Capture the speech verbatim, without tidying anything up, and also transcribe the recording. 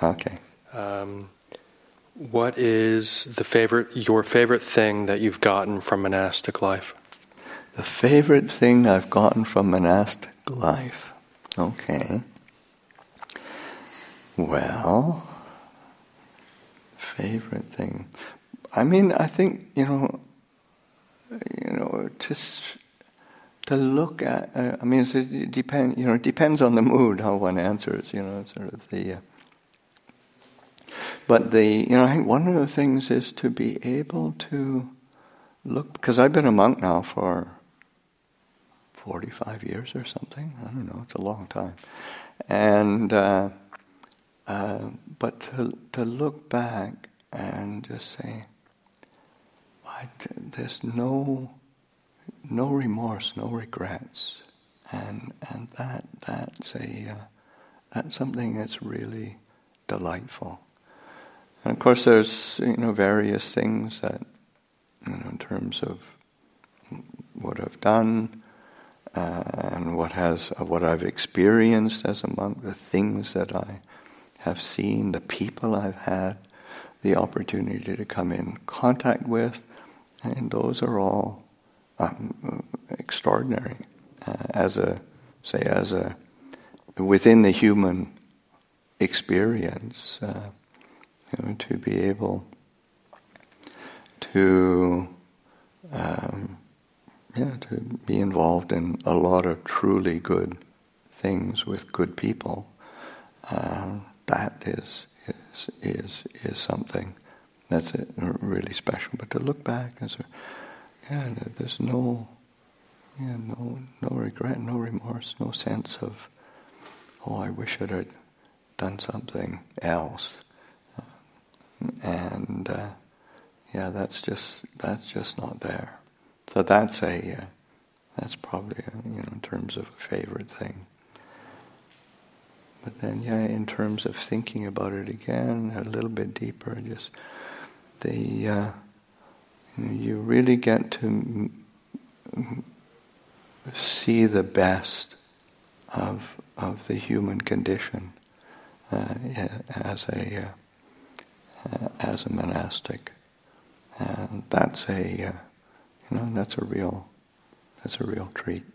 Okay. Um, what is the favorite, your favorite thing that you've gotten from monastic life? The favorite thing I've gotten from monastic life. Okay. Well, favorite thing. I mean, I think, you know, you know, to to look at. Uh, I mean, it depend. You know, it depends on the mood how one answers. You know, sort of the. Uh, but the, you know, I think one of the things is to be able to look, because I've been a monk now for forty-five years or something. I don't know. It's a long time, and uh, uh, but to to look back and just say, I, there's no no remorse, no regrets, and and that that's a uh, that's something that's really delightful. And of course, there's you know various things that you know in terms of what I've done. Uh, and what has uh, what I've experienced as a monk, the things that I have seen, the people I've had the opportunity to come in contact with, and those are all um, extraordinary. Uh, as a say, as a within the human experience, uh, you know, to be able to. Um, Yeah, to be involved in a lot of truly good things with good people, uh, that is is is is something that's really special. But to look back and say, yeah, there's no, yeah, no no regret, no remorse, no sense of, oh, I wish I'd have done something else, and uh, yeah, that's just that's just not there. So that's a, uh, that's probably, a, you know, in terms of a favorite thing. But then, yeah, in terms of thinking about it again, a little bit deeper, just the, uh, you know, you really get to m- m- see the best of of the human condition uh, as a uh, as a monastic, and that's a. Uh, You know, that's a real, that's a real treat.